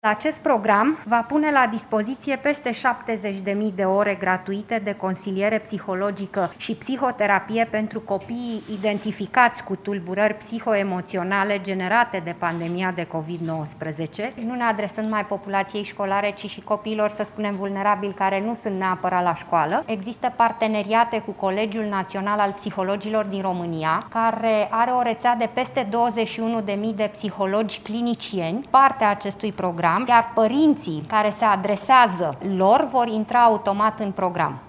Acest program va pune la dispoziție peste 70.000 de ore gratuite de consiliere psihologică și psihoterapie pentru copiii identificați cu tulburări psihoemoționale generate de pandemia de COVID-19. Nu ne adresăm numai populației școlare, ci și copiilor, să spunem, vulnerabili care nu sunt neapărat la școală. Există parteneriate cu Colegiul Național al Psihologilor din România, care are o rețea de peste 21.000 de psihologi clinicieni, partea acestui program, iar părinții care se adresează lor vor intra automat în program.